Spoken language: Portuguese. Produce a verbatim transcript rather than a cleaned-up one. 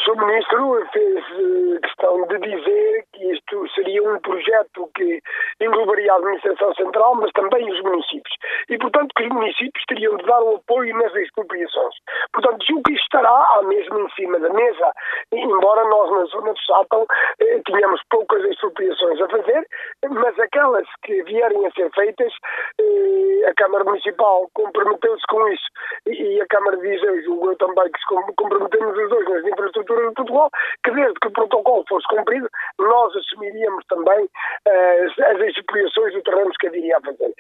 senhor Ministro fez eh, questão de dizer que isto seria um projeto que englobaria a Administração Central, mas também os municípios. E, portanto, que os municípios teriam de dar o apoio nas expropriações. Portanto, julgo que isto estará à mesma em cima da mesa, embora nós na zona do Sátão eh, tenhamos poucas expropriações a fazer, mas aquelas que vierem a ser feitas, eh, a Câmara Municipal comprometeu-se com isso e, e a Câmara diz, eu julgo eu também que se comprometemos os dois nas infraestruturas de Portugal, que desde que o protocolo fosse cumprido, nós assumiríamos também uh, as expropriações do terreno que haveria a fazer.